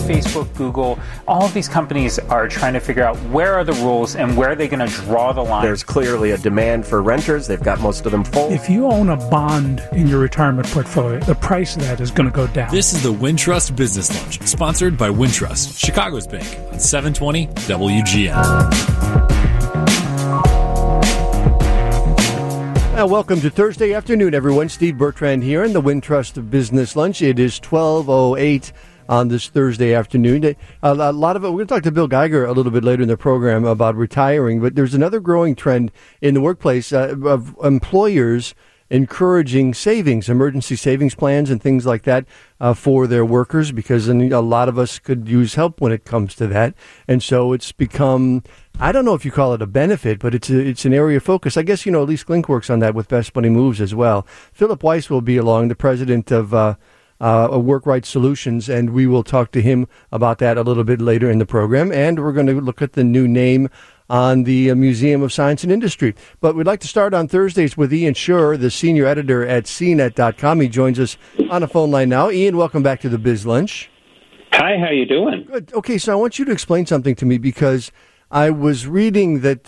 Facebook, Google, all of these companies are trying to figure out where are the rules and where are they going to draw the line. There's clearly a demand for renters. They've got most of them full. If you own a bond in your retirement portfolio, the price of that is going to go down. This is the Wintrust Business Lunch, sponsored by Wintrust, Chicago's bank, on 720 WGN. Welcome to Thursday afternoon, everyone. Steve Bertrand here in the Wintrust Business Lunch. It is 12:08 on this Thursday afternoon. A lot of it, we're going to talk to Bill Geiger a little bit later in the program about retiring, but there's another growing trend in the workplace of employers encouraging savings, emergency savings plans and things like that for their workers, because a lot of us could use help when it comes to that. And so it's become, I don't know if you call it a benefit, but it's an area of focus. I guess, Elise Glink works on that with Best Money Moves as well. Philip Weiss will be along, the president of Work Right Solutions, and we will talk to him about that a little bit later in the program. And we're going to look at the new name on the Museum of Science and Industry. But we'd like to start on Thursdays with Ian Schuer, the senior editor at CNET.com. He joins us on a phone line now. Ian, welcome back to the Biz Lunch. Hi, how you doing? Good. Okay, so I want you to explain something to me, because I was reading that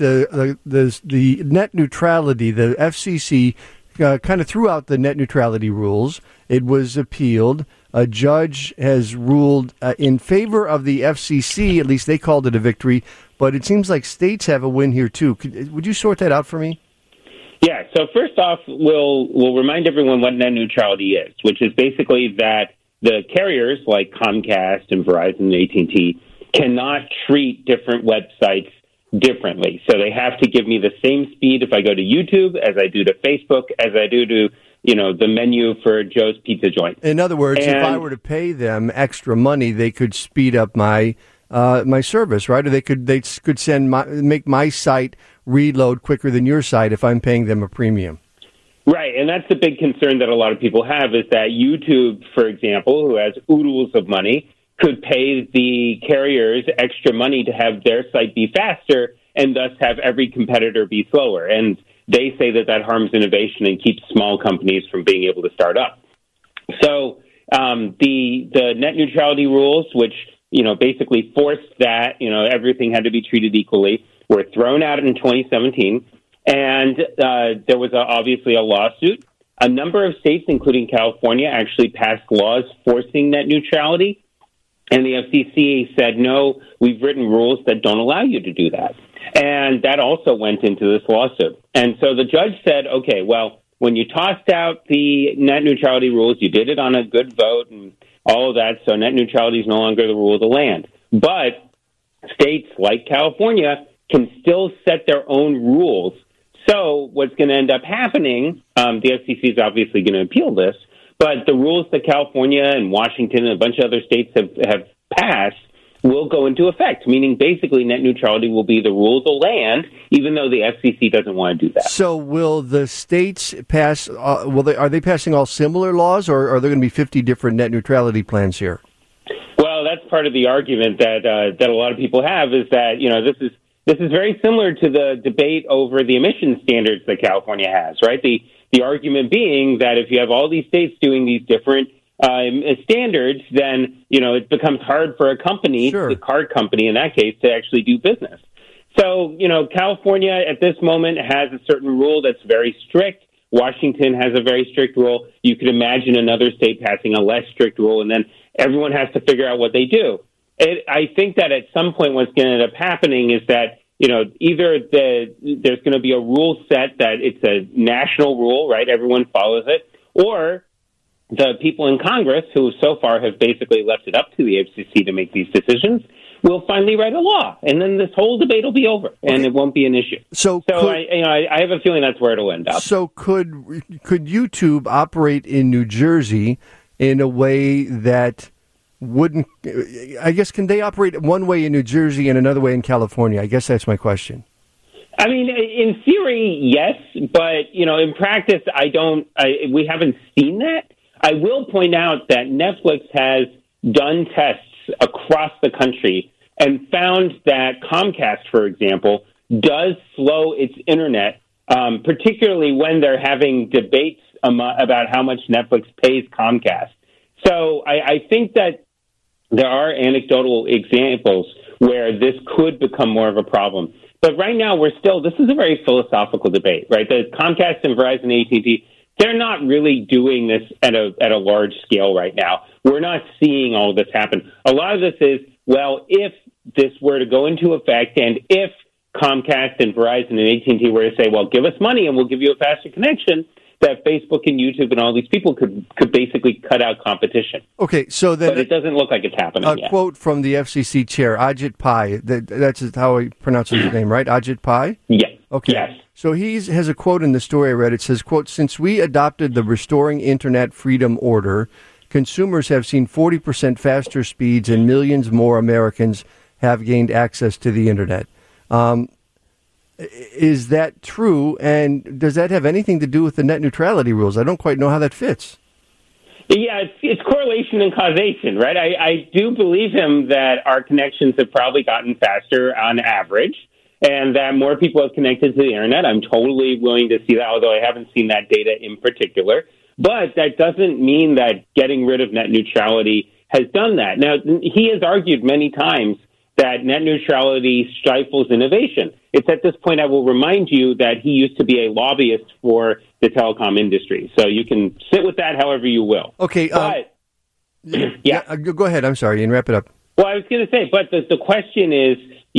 the net neutrality, the FCC kind of threw out the net neutrality rules. It was appealed. A judge has ruled in favor of the FCC. At least they called it a victory. But it seems like states have a win here, too. Would you sort that out for me? Yeah, so first off, we'll remind everyone what net neutrality is, which is basically that the carriers like Comcast and Verizon and AT&T cannot treat different websites differently. So they have to give me the same speed if I go to YouTube as I do to Facebook, as I do to, the menu for Joe's Pizza Joint. In other words, if I were to pay them extra money, they could speed up my service, right? Or they could make my site reload quicker than your site if I'm paying them a premium. Right, and that's the big concern that a lot of people have, is that YouTube, for example, who has oodles of money, could pay the carriers extra money to have their site be faster and thus have every competitor be slower. And they say that harms innovation and keeps small companies from being able to start up. So the net neutrality rules, which basically forced that everything had to be treated equally, were thrown out in 2017, and there was obviously a lawsuit. A number of states, including California, actually passed laws forcing net neutrality. And the FCC said, no, we've written rules that don't allow you to do that. And that also went into this lawsuit. And so the judge said, okay, well, when you tossed out the net neutrality rules, you did it on a good vote and all of that, so net neutrality is no longer the rule of the land. But states like California can still set their own rules. So what's going to end up happening, the FCC is obviously going to appeal this, but the rules that California and Washington and a bunch of other states have passed will go into effect, meaning basically net neutrality will be the rule of the land, even though the FCC doesn't want to do that. So will the states pass, are they passing all similar laws, or are there going to be 50 different net neutrality plans here? Well, that's part of the argument that a lot of people have, is that, this is very similar to the debate over the emission standards that California has, right? The argument being that if you have all these states doing these different standards, then, it becomes hard for a company, the car company in that case, to actually do business. So, California at this moment has a certain rule that's very strict. Washington has a very strict rule. You could imagine another state passing a less strict rule, and then everyone has to figure out what they do. I think that at some point what's going to end up happening is that, either there's going to be a rule set that it's a national rule, right? Everyone follows it, or the people in Congress, who so far have basically left it up to the FCC to make these decisions, will finally write a law, and then this whole debate will be over, and it won't be an issue. I have a feeling that's where it'll end up. So could YouTube operate in New Jersey in a way that wouldn't? I guess, can they operate one way in New Jersey and another way in California? I guess that's my question. I mean, in theory, yes, but in practice, we haven't seen that. I will point out that Netflix has done tests across the country and found that Comcast, for example, does slow its internet, particularly when they're having debates about how much Netflix pays Comcast. So I think that there are anecdotal examples where this could become more of a problem. But right now, this is a very philosophical debate, right? The Comcast and Verizon and AT&T, they're not really doing this at a large scale right now. We're not seeing all of this happen. A lot of this is, well, if this were to go into effect and if Comcast and Verizon and AT&T were to say, well, give us money and we'll give you a faster connection, that Facebook and YouTube and all these people could basically cut out competition. Okay, so then... But it doesn't look like it's happening yet. A quote from the FCC chair, Ajit Pai. That's how he pronounces his name, right? Ajit Pai? Yeah. Okay. Yes. So he has a quote in the story I read. It says, quote, since we adopted the Restoring Internet Freedom Order, consumers have seen 40% faster speeds and millions more Americans have gained access to the Internet. Is that true? And does that have anything to do with the net neutrality rules? I don't quite know how that fits. Yeah, it's correlation and causation, right? I do believe him that our connections have probably gotten faster on average and that more people have connected to the Internet. I'm totally willing to see that, although I haven't seen that data in particular. But that doesn't mean that getting rid of net neutrality has done that. Now, he has argued many times that net neutrality stifles innovation. It's at this point I will remind you that he used to be a lobbyist for the telecom industry. So you can sit with that however you will. Okay. But, yeah. Go ahead. I'm sorry. You can wrap it up. Well, I was going to say, but the question is,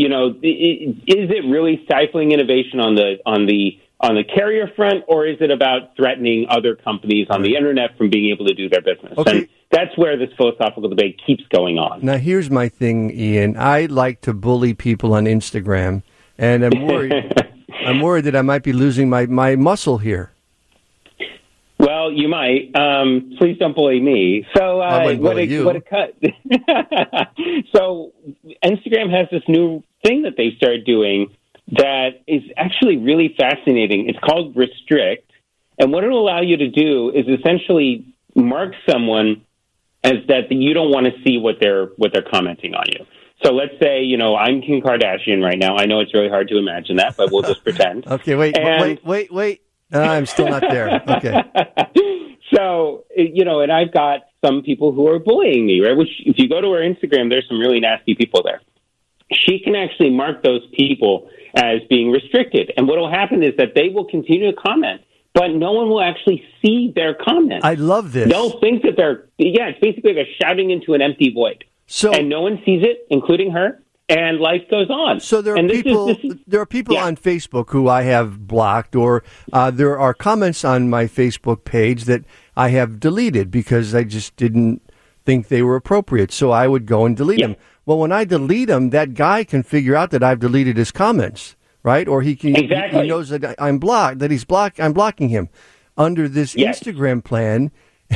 is it really stifling innovation on the carrier front, or is it about threatening other companies on the Internet from being able to do their business? Okay. And that's where this philosophical debate keeps going on. Now, here's my thing, Ian. I like to bully people on Instagram, and I'm worried that I might be losing my muscle here. Well, you might. Please don't bully me. So, what a cut. So, Instagram has this new thing that they started doing that is actually really fascinating. It's called Restrict, and what it'll allow you to do is essentially mark someone as that you don't want to see what they're commenting on you. So let's say, I'm Kim Kardashian right now. I know it's really hard to imagine that, but we'll just pretend. Okay, wait. I'm still not there. Okay. So, and I've got some people who are bullying me, right? Which, if you go to her Instagram, there's some really nasty people there. She can actually mark those people as being restricted. And what will happen is that they will continue to comment, but no one will actually see their comments. I love this. They'll think that it's basically they're shouting into an empty void. And no one sees it, including her, and life goes on. So there are people on Facebook who I have blocked, or there are comments on my Facebook page that I have deleted because I just didn't think they were appropriate. So I would go and delete them. Well, when I delete them, that guy can figure out that I've deleted his comments, right? Or he knows that I'm blocked, I'm blocking him. Under this Instagram plan,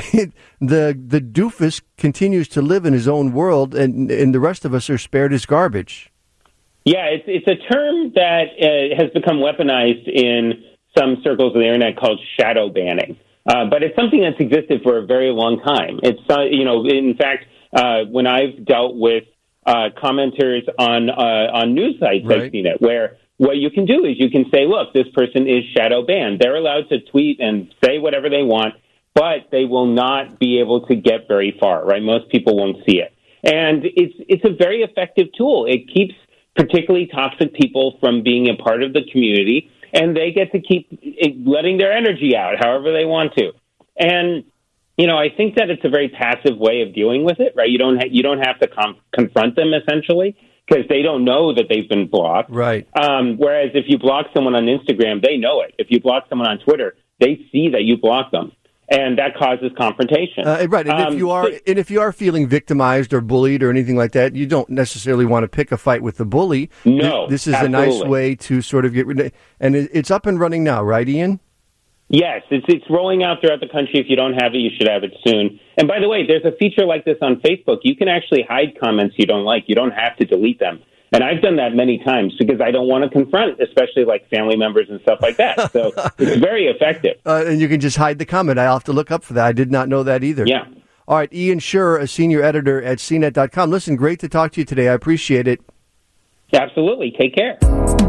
the doofus continues to live in his own world, and the rest of us are spared his garbage. Yeah, it's a term that has become weaponized in some circles of the Internet called shadow banning. But it's something that's existed for a very long time. It's, in fact, when I've dealt with commenters on news sites, right. I've seen it, where what you can do is you can say, look, this person is shadow banned. They're allowed to tweet and say whatever they want, but they will not be able to get very far, right? Most people won't see it. And it's a very effective tool. It keeps particularly toxic people from being a part of the community, and they get to keep letting their energy out however they want to. And I think that it's a very passive way of dealing with it, right? You don't have to confront them, essentially, because they don't know that they've been blocked. Right. Whereas if you block someone on Instagram, they know it. If you block someone on Twitter, they see that you blocked them, and that causes confrontation. Right. And if you are feeling victimized or bullied or anything like that, you don't necessarily want to pick a fight with the bully. No, this is absolutely. A nice way to sort of get rid of it. And it's up and running now, right, Ian? Yes, it's rolling out throughout the country. If you don't have it, you should have it soon. And by the way, there's a feature like this on Facebook. You can actually hide comments you don't like. You don't have to delete them. And I've done that many times because I don't want to confront, especially like family members and stuff like that. So it's very effective. And you can just hide the comment. I'll have to look up for that. I did not know that either. Yeah. All right, Ian Sherr, a senior editor at CNET.com. Listen, great to talk to you today. I appreciate it. Absolutely. Take care.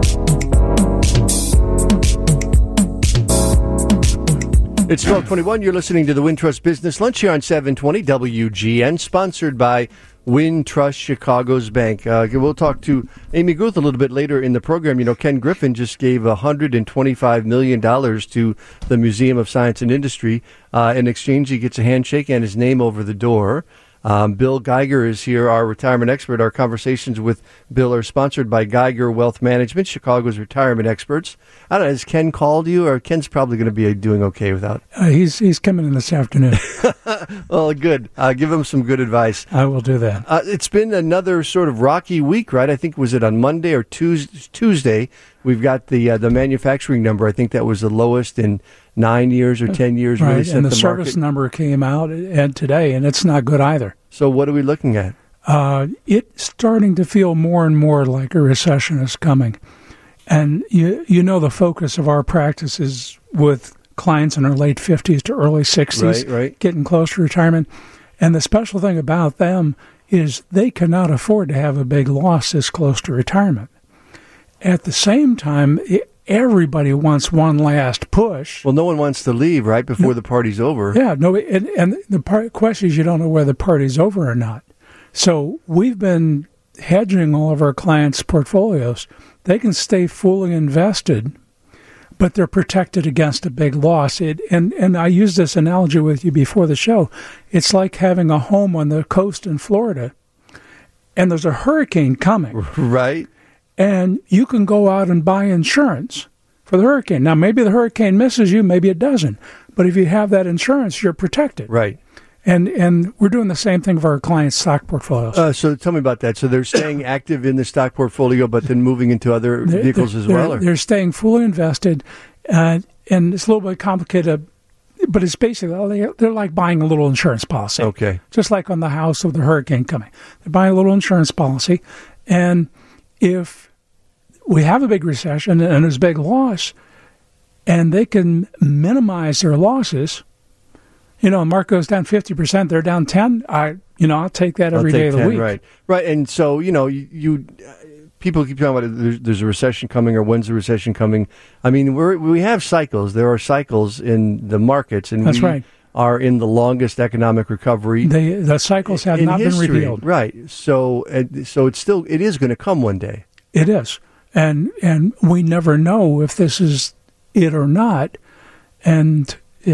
It's 12:21. You're listening to the Wintrust Business Lunch here on 720 WGN, sponsored by Wintrust Chicago's bank. We'll talk to Amy Guth a little bit later in the program. You know, Ken Griffin just gave $125 million to the Museum of Science and Industry. In exchange, he gets a handshake and his name over the door. Bill Geiger is here, our retirement expert. Our conversations with Bill are sponsored by Geiger Wealth Management, Chicago's retirement experts. I don't know, has Ken called you, or Ken's probably going to be doing okay without? He's coming in this afternoon. Well, good. Give him some good advice. I will do that. It's been another sort of rocky week, right? I think, was it on Monday or Tuesday? We've got the manufacturing number. I think that was the lowest in 9 years or 10 years. Right, really, and the service number came out today, and it's not good either. So what are we looking at? It's starting to feel more and more like a recession is coming. And you know the focus of our practice is with clients in their late 50s to early 60s, right. Getting close to retirement. And the special thing about them is they cannot afford to have a big loss this close to retirement. At the same time, everybody wants one last push. Well, no one wants to leave right before the party's over. Yeah, no, and the question is you don't know whether the party's over or not. So we've been hedging all of our clients' portfolios. They can stay fully invested, but they're protected against a big loss. And I used this analogy with you before the show. It's like having a home on the coast in Florida, and there's a hurricane coming. Right. And you can go out and buy insurance for the hurricane. Now, maybe the hurricane misses you, maybe it doesn't. But if you have that insurance, you're protected. Right. And we're doing the same thing for our clients' stock portfolios. So tell me about that. So they're staying active in the stock portfolio, but then moving into other vehicles as well? They're staying fully invested, and it's a little bit complicated, but it's basically, they're like buying a little insurance policy. Okay. Just like on the house with the hurricane coming. They're buying a little insurance policy, and if we have a big recession and there's a big loss, and they can minimize their losses. You know, Mark goes down 50%, they're down 10. I'll take that every day of the week. Right. And so, you people keep talking about there's a recession coming, or when's the recession coming? I mean, we have cycles. There are cycles in the markets, and that's right. Are in the longest economic recovery. The cycles have not been repealed. Right. So it is going to come one day. It is, and we never know if this is it or not. And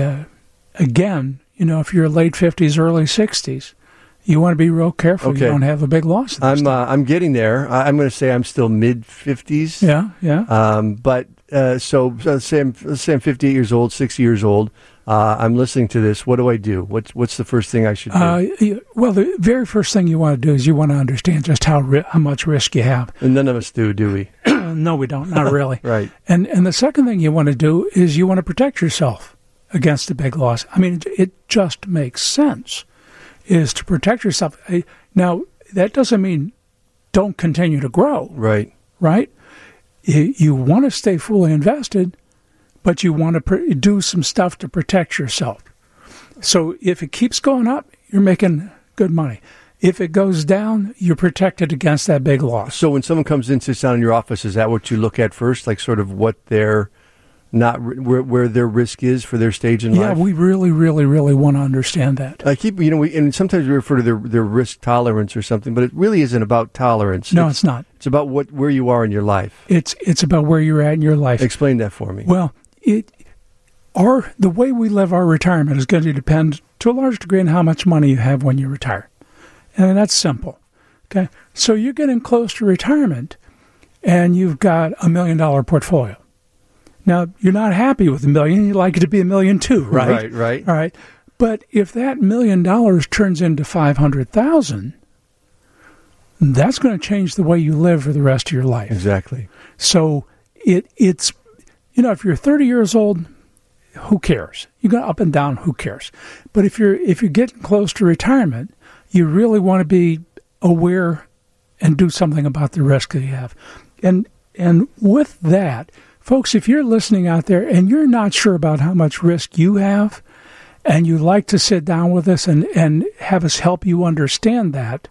again, if you're late 50s, early 60s, you want to be real careful. Okay. You don't have a big loss. I'm getting there. I'm going to say I'm still mid 50s. Yeah. But so let's say I'm 58 years old, 60 years old. I'm listening to this. What do I do? What's the first thing I should do? Well, the very first thing you want to do is you want to understand just how much risk you have. And none of us do we? No, we don't. Not really. Right. And the second thing you want to do is you want to protect yourself against a big loss. I mean, it just makes sense, is to protect yourself. Now, that doesn't mean don't continue to grow. Right. Right? You want to stay fully invested, but you want to do some stuff to protect yourself. So if it keeps going up, you're making good money. If it goes down, you're protected against that big loss. So when someone comes in, sits down in your office, is that what you look at first, like sort of what their where their risk is for their stage in life? Yeah, we really, really, really want to understand that. And sometimes we refer to their risk tolerance or something, but it really isn't about tolerance. No, it's not. It's about where you are in your life. It's about where you're at in your life. Explain that for me. Well, the way we live our retirement is going to depend to a large degree on how much money you have when you retire. And that's simple. Okay? So you're getting close to retirement and you've got $1 million portfolio. Now, you're not happy with $1 million. You'd like it to be $1 million too, right? Right. All right. But if that $1 million turns into $500,000, that's going to change the way you live for the rest of your life. Exactly. So it's if you're 30 years old, who cares? You go up and down, who cares? But if you're getting close to retirement, you really want to be aware and do something about the risk that you have. And with that, folks, if you're listening out there and you're not sure about how much risk you have, and you'd like to sit down with us and have us help you understand that,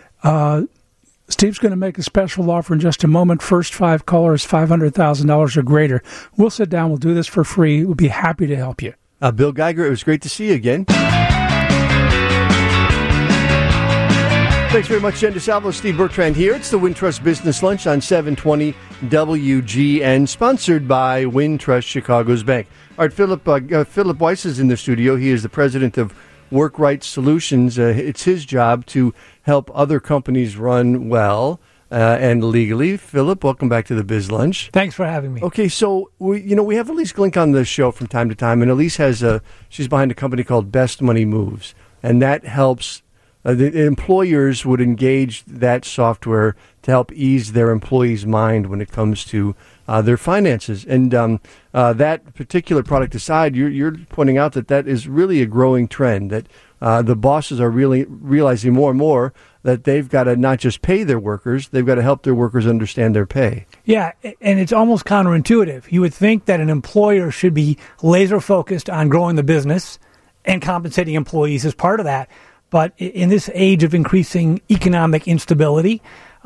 Steve's going to make a special offer in just a moment. First 5 callers, $500,000 or greater. We'll sit down. We'll do this for free. We'll be happy to help you. Bill Geiger, it was great to see you again. Thanks very much, Jen DeSalvo. Steve Bertrand here. It's the Wintrust Business Lunch on 720 WGN, sponsored by Wintrust Chicago's Bank. All right, Philip Weiss is in the studio. He is the president of WorkRight Solutions. It's his job to help other companies run well and legally. Philip, welcome back to the Biz Lunch. Thanks for having me. Okay, so we have Elise Glink on the show from time to time, and Elise she's behind a company called Best Money Moves, and that helps. The employers would engage that software to help ease their employees' mind when it comes to their finances. And that particular product aside, you're pointing out that is really a growing trend, that the bosses are really realizing more and more that they've got to not just pay their workers, they've got to help their workers understand their pay. Yeah, and it's almost counterintuitive. You would think that an employer should be laser focused on growing the business and compensating employees as part of that. But in this age of increasing economic instability,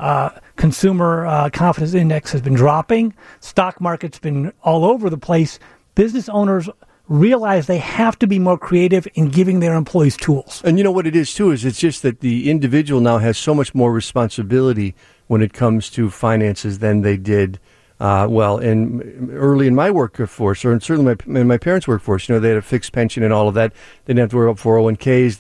consumer confidence index has been dropping, stock market's been all over the place, business owners realize they have to be more creative in giving their employees tools. And you know what it is, too, is it's just that the individual now has so much more responsibility when it comes to finances than they did early in my workforce, or certainly in my parents' workforce. They had a fixed pension and all of that. They didn't have to worry about 401ks.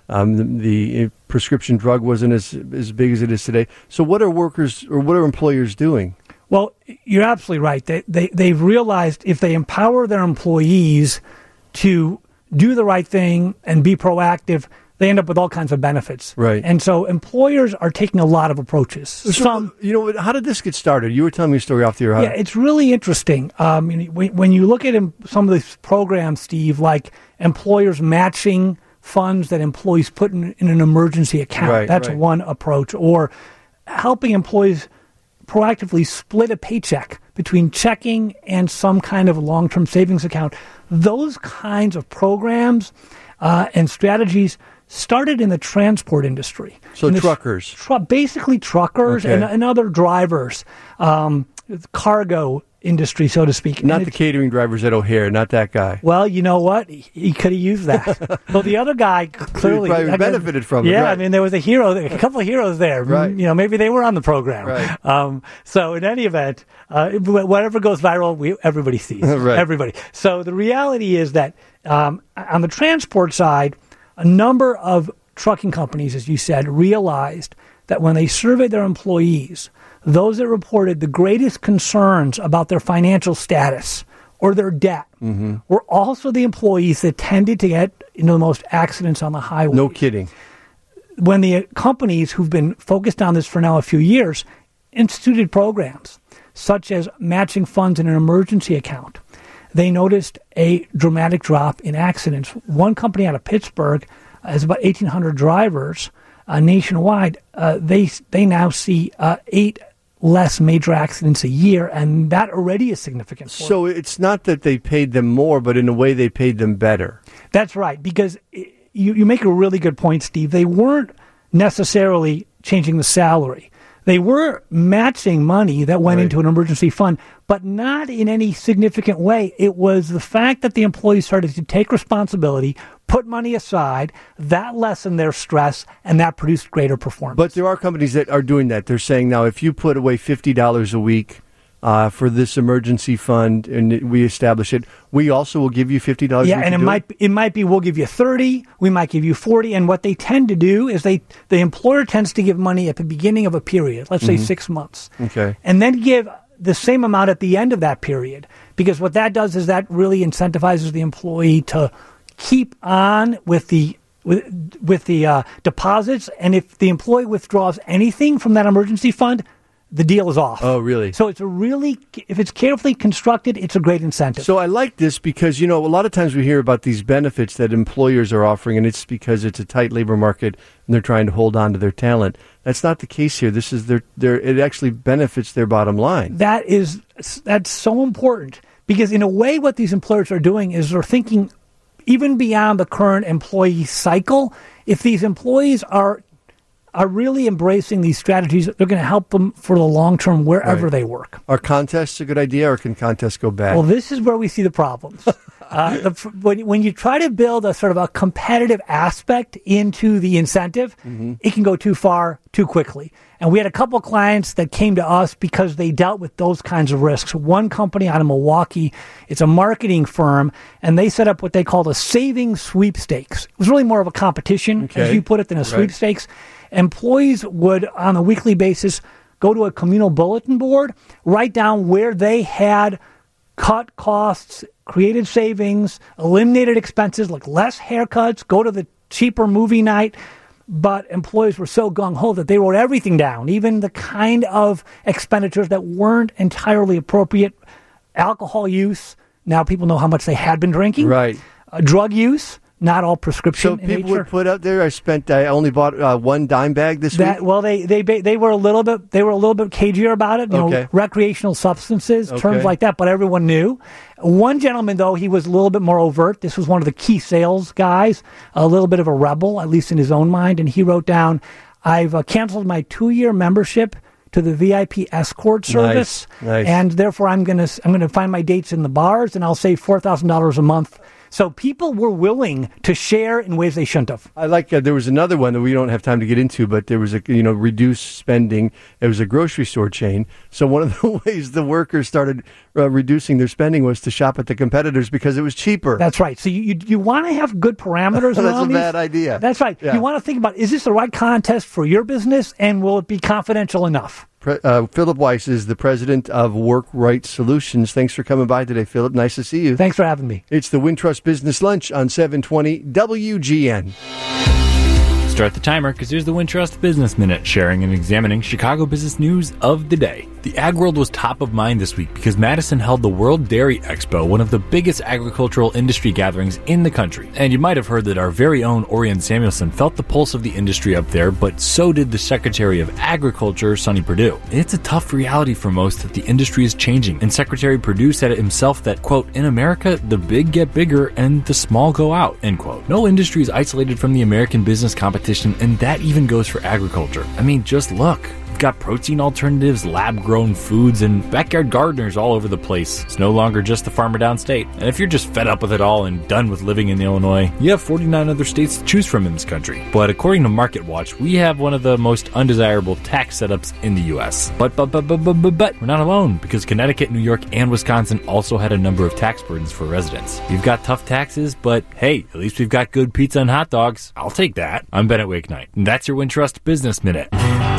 The prescription drug wasn't as big as it is today. So what are employers doing? Well, you're absolutely right. They've realized if they empower their employees to do the right thing and be proactive, they end up with all kinds of benefits. Right. And so employers are taking a lot of approaches. How did this get started? You were telling me a story off the air. Yeah, it's really interesting. When you look at some of these programs, Steve, like employers matching funds that employees put in an emergency account. Right, That's right. one approach. Or helping employees proactively split a paycheck between checking and some kind of long-term savings account. Those kinds of programs and strategies started in the transport industry. So truckers. Basically truckers Okay. and other drivers, cargo industry, so to speak. Not the catering drivers at O'Hare, not that guy. Well, you know what? He could have used that. So the other guy clearly He probably benefited from it. Yeah, Right. I mean, there was a couple of heroes there. Right. Maybe they were on the program. Right. So in any event, whatever goes viral, everybody sees. Right. Everybody. So the reality is that on the transport side, a number of trucking companies, as you said, realized that when they surveyed their employees, those that reported the greatest concerns about their financial status or their debt were also the employees that tended to get into the most accidents on the highway. No kidding. When the companies who've been focused on this for now a few years instituted programs such as matching funds in an emergency account, they noticed a dramatic drop in accidents. One company out of Pittsburgh has about 1,800 drivers nationwide. They now see 8 less major accidents a year, and that already is significant. So it's not that they paid them more, but in a way they paid them better. That's right, because you make a really good point, Steve. They weren't necessarily changing the salary. They were matching money that went into an emergency fund, but not in any significant way. It was the fact that the employees started to take responsibility, put money aside, that lessened their stress, and that produced greater performance. But there are companies that are doing that. They're saying now if you put away $50 a week for this emergency fund and we establish it, we also will give you $50 a week. Yeah, and it might be we'll give you 30, we might give you 40, and what they tend to do is the employer tends to give money at the beginning of a period, let's say 6 months. Okay. And then give the same amount at the end of that period, because what that does is that really incentivizes the employee to keep on with the deposits, and if the employee withdraws anything from that emergency fund, the deal is off. Oh, really? So if it's carefully constructed, it's a great incentive. So I like this because, a lot of times we hear about these benefits that employers are offering, and it's because it's a tight labor market and they're trying to hold on to their talent. That's not the case here. This is it actually benefits their bottom line. That's so important, because in a way what these employers are doing is they're thinking even beyond the current employee cycle. If these employees are really embracing these strategies, they're going to help them for the long term wherever they work. Are contests a good idea, or can contests go bad? Well, this is where we see the problems. When you try to build a sort of a competitive aspect into the incentive, it can go too far too quickly. And we had a couple clients that came to us because they dealt with those kinds of risks. One company out of Milwaukee, it's a marketing firm, and they set up what they called a savings sweepstakes. It was really more of a competition, as you put it, than a sweepstakes. Employees would, on a weekly basis, go to a communal bulletin board, write down where they had cut costs, created savings, eliminated expenses like less haircuts, go to the cheaper movie night. But employees were so gung-ho that they wrote everything down, even the kind of expenditures that weren't entirely appropriate. Alcohol use, now people know how much they had been drinking. Right. Drug use, not all prescription in nature. So people would put up there, I only bought one dime bag this week? Well, they were a little bit cagier about it. You know, recreational substances, terms like that. But everyone knew. One gentleman, though, he was a little bit more overt. This was one of the key sales guys, a little bit of a rebel, at least in his own mind. And he wrote down, "I've canceled my 2-year membership to the VIP escort service, and therefore I'm going to find my dates in the bars, and I'll save $4,000 a month." So people were willing to share in ways they shouldn't have. I like there was another one that we don't have time to get into, but there was a reduced spending. It was a grocery store chain. So one of the ways the workers started reducing their spending was to shop at the competitors because it was cheaper. That's right. So you want to have good parameters around That's a these. bad idea. That's right. Yeah. You want to think about, is this the right contest for your business, and will it be confidential enough? Philip Weiss is the president of Work Right Solutions. Thanks for coming by today, Philip. Nice to see you. Thanks for having me. It's the Wintrust Business Lunch on 720 WGN. Start the timer, because here's the Wintrust Business Minute, sharing and examining Chicago business news of the day. The ag world was top of mind this week because Madison held the World Dairy Expo, one of the biggest agricultural industry gatherings in the country. And you might have heard that our very own Orion Samuelson felt the pulse of the industry up there, but so did the Secretary of Agriculture, Sonny Perdue. It's a tough reality for most that the industry is changing, and Secretary Perdue said it himself that, quote, "In America, the big get bigger and the small go out," end quote. No industry is isolated from the American business competition, and that even goes for agriculture. I mean, just look. We've got protein alternatives, lab-grown foods, and backyard gardeners all over the place. It's no longer just the farmer downstate. And if you're just fed up with it all and done with living in Illinois, you have 49 other states to choose from in this country. But according to MarketWatch, we have one of the most undesirable tax setups in the U.S. But we're not alone, because Connecticut, New York, and Wisconsin also had a number of tax burdens for residents. We've got tough taxes, but hey, at least we've got good pizza and hot dogs. I'll take that. I'm Bennett Wakenight, and that's your Wintrust Business Minute.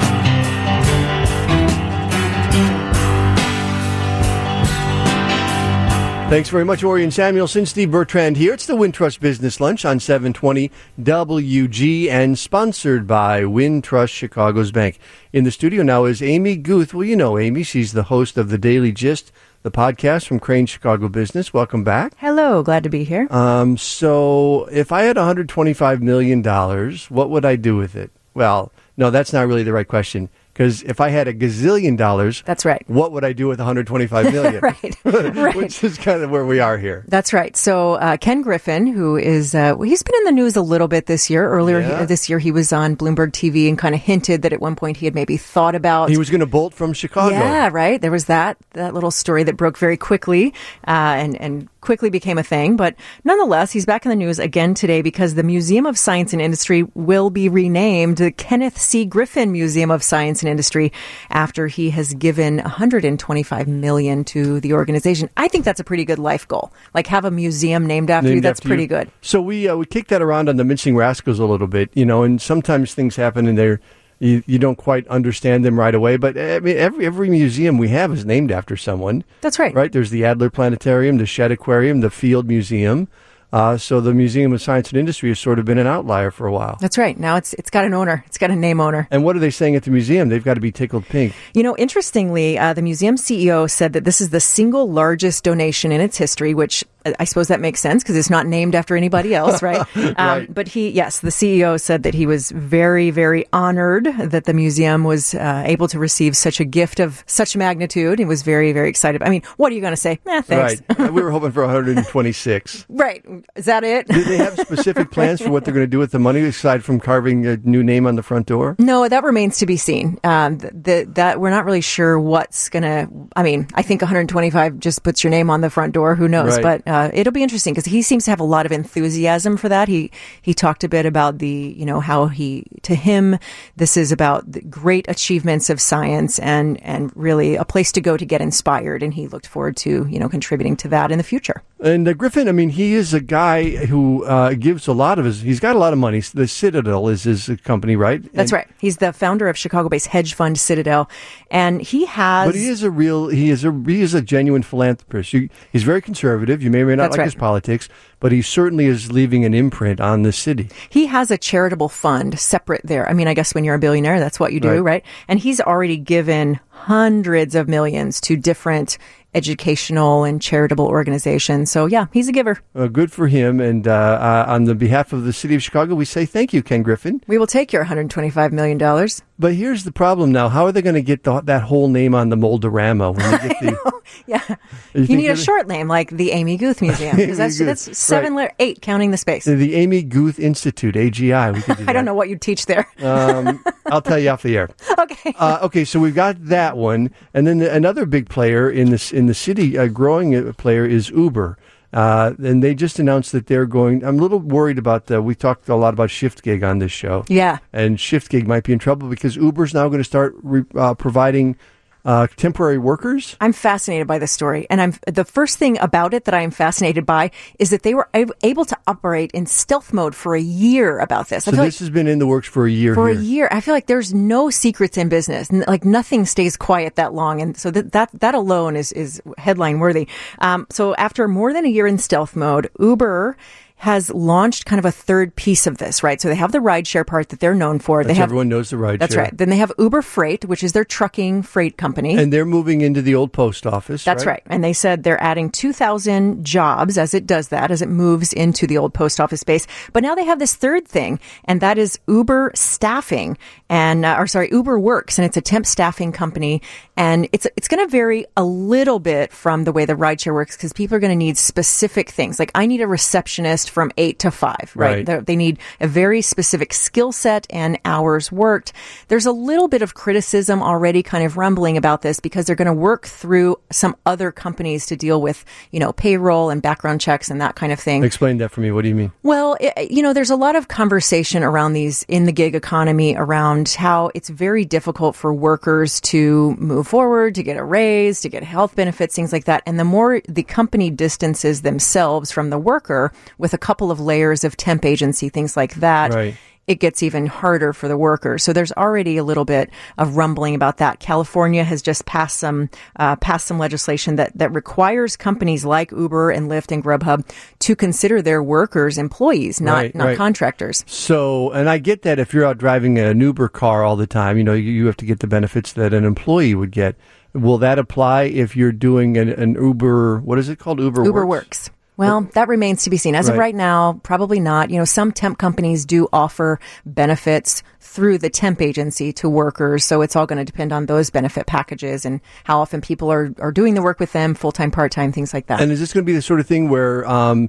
Thanks very much, Orion Samuelson. Steve Bertrand here. It's the Wintrust Business Lunch on 720 WGN, sponsored by Wintrust Chicago's Bank. In the studio now is Amy Guth. Well, you know Amy. She's the host of The Daily Gist, the podcast from Crane Chicago Business. Welcome back. Hello. Glad to be here. So if I had $125 million, what would I do with it? Well, no, that's not really the right question. Because if I had $1 gazillion, that's right. What would I do with $125 million? Right. Which is kind of where we are here. That's right. So Ken Griffin, who is, he's been in the news a little bit this year. Earlier this year, he was on Bloomberg TV and kind of hinted that at one point he had maybe thought about. He was going to bolt from Chicago. Yeah, right. There was that little story that broke very quickly and quickly became a thing. But nonetheless, he's back in the news again today because the Museum of Science and Industry will be renamed the Kenneth C. Griffin Museum of Science and Industry after he has given $125 million to the organization. I think that's a pretty good life goal. Like, have a museum named after you. That's pretty good. So we kicked that around on the Mincing Rascals a little bit, and sometimes things happen and you don't quite understand them right away. But I mean, every museum we have is named after someone. That's right. Right? There's the Adler Planetarium, the Shedd Aquarium, the Field Museum. So the Museum of Science and Industry has sort of been an outlier for a while. That's right. Now it's got an owner. It's got a name owner. And what are they saying at the museum? They've got to be tickled pink. Interestingly, the museum CEO said that this is the single largest donation in its history, which I suppose that makes sense because it's not named after anybody else, right? Right. But the CEO said that he was very, very honored that the museum was able to receive such a gift of such magnitude. He was very, very excited. I mean, what are you going to say? Thanks. Right. We were hoping for 126. Right. Is that it? Do they have specific plans for what they're going to do with the money aside from carving a new name on the front door? No, that remains to be seen. That we're not really sure what's going to. I mean, I think 125 just puts your name on the front door. Who knows? Right. But it'll be interesting because he seems to have a lot of enthusiasm for that. He talked a bit about how to him, this is about the great achievements of science and really a place to go to get inspired. And he looked forward to, contributing to that in the future. And Griffin, I mean, he is a guy who gives a lot of he's got a lot of money. The Citadel is his company, right? That's right. He's the founder of Chicago-based hedge fund Citadel. And he has... But he is a genuine philanthropist. He's very conservative. You may or may not like his politics, but he certainly is leaving an imprint on the city. He has a charitable fund separate there. I mean, I guess when you're a billionaire, that's what you do, right? And he's already given hundreds of millions to different educational and charitable organizations. So, yeah, he's a giver. Good for him. And on the behalf of the city of Chicago, we say thank you, Ken Griffin. We will take your $125 million. But here's the problem now. How are they going to get that whole name on the Moldorama? When they get yeah. You need a short name like the Amy Guth Museum. Because that's 8 counting the space. The Amy Guth Institute, AGI. We could do that. I don't know what you'd teach there. I'll tell you off the air. Okay. Okay, so we've got that one. And then another big player in the city, a growing player, is Uber. And they just announced that they're going. I'm a little worried about we talked a lot about ShiftGig on this show. Yeah. And ShiftGig might be in trouble because Uber's now going to start providing temporary workers. I'm fascinated by this story. And the first thing about it that I am fascinated by is that they were able to operate in stealth mode for a year about this. So this has been in the works for a year. For a year. I feel like there's no secrets in business. Like nothing stays quiet that long. And so that alone is headline worthy. So after more than a year in stealth mode, Uber has launched kind of a third piece of this, right? So they have the rideshare part that they're known for. Everyone knows the rideshare. That's right. Then they have Uber Freight, which is their trucking freight company. And they're moving into the old post office, That's right. And they said they're adding 2,000 jobs as it does that, as it moves into the old post office space. But now they have this third thing, and that is Uber Staffing, Uber Works, and it's a temp staffing company. And it's going to vary a little bit from the way the rideshare works because people are going to need specific things. Like I need a receptionist from 8 to 5, right? They need a very specific skill set and hours worked. There's a little bit of criticism already kind of rumbling about this because they're going to work through some other companies to deal with, payroll and background checks and that kind of thing. Explain that for me. What do you mean? Well, there's a lot of conversation around these in the gig economy around how it's very difficult for workers to move forward, to get a raise, to get health benefits, things like that. And the more the company distances themselves from the worker with a couple of layers of temp agency, things like that, right, it gets even harder for the workers. So there's already a little bit of rumbling about that. California has just passed some legislation that requires companies like Uber and Lyft and Grubhub to consider their workers employees, not contractors. So, and I get that if you're out driving an Uber car all the time, you have to get the benefits that an employee would get. Will that apply if you're doing an Uber, what is it called? Uber Works. Well, that remains to be seen. As of right now, probably not. Some temp companies do offer benefits through the temp agency to workers. So it's all going to depend on those benefit packages and how often people are doing the work with them, full-time, part-time, things like that. And is this going to be the sort of thing where,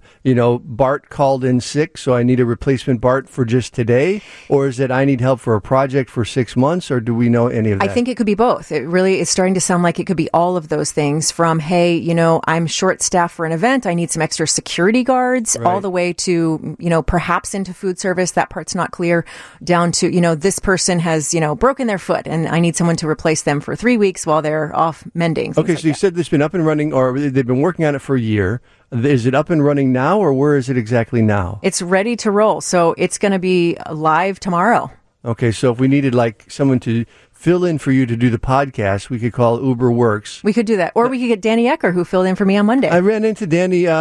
Bart called in sick, so I need a replacement Bart for just today? Or is it I need help for a project for 6 months? Or do we know any of that? I think it could be both. It really is starting to sound like it could be all of those things from, hey, I'm short-staffed for an event. I need some extra security guards, all the way to, perhaps into food service. That part's not clear. Down to, this person has, broken their foot and I need someone to replace them for 3 weeks while they're off mending. Okay, so you said this has been up and running, or they've been working on it for a year. Is it up and running now, or where is it exactly now? It's ready to roll. So it's going to be live tomorrow. Okay, so if we needed someone to fill in for you to do the podcast, we could call Uber Works. We could do that. Or we could get Danny Ecker, who filled in for me on Monday. I ran into Danny.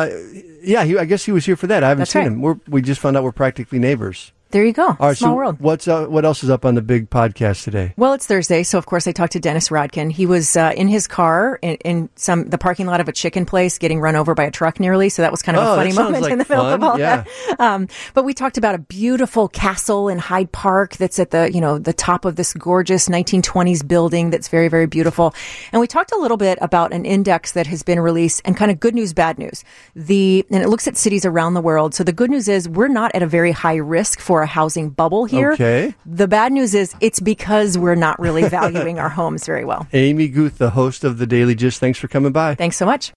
I guess he was here for that. I haven't seen him. We just found out we're practically neighbors. There you go. All right, Small world. What else is up on the big podcast today? Well, it's Thursday, so of course I talked to Dennis Rodkin. He was in his car in the parking lot of a chicken place, getting run over by a truck nearly. So that was kind of a funny moment in the middle of all that. But we talked about a beautiful castle in Hyde Park that's at the top of this gorgeous 1920s building that's very, very beautiful. And we talked a little bit about an index that has been released and kind of good news, bad news. And it looks at cities around the world. So the good news is we're not at a very high risk for a housing bubble here. Okay. The bad news is it's because we're not really valuing our homes very well. Amy Guth, the host of the Daily Gist, thanks for coming by. Thanks so much.